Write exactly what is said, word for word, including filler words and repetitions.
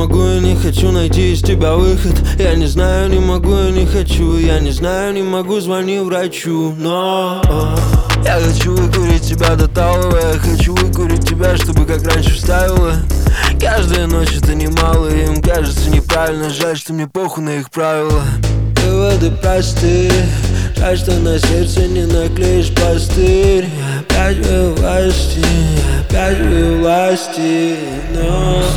могу, я не хочу найти из тебя выход. Я не знаю, не могу, я не хочу. Я не знаю, не могу, звони врачу. Но я хочу выкурить тебя до талого. Я хочу выкурить тебя, чтобы как раньше вставила. Каждая ночь это немало, им кажется неправильно. Жаль, что мне похуй на их правила. Выводы просты, жаль, что на сердце не наклеишь пластырь. Я опять в власти, я опять в власти, но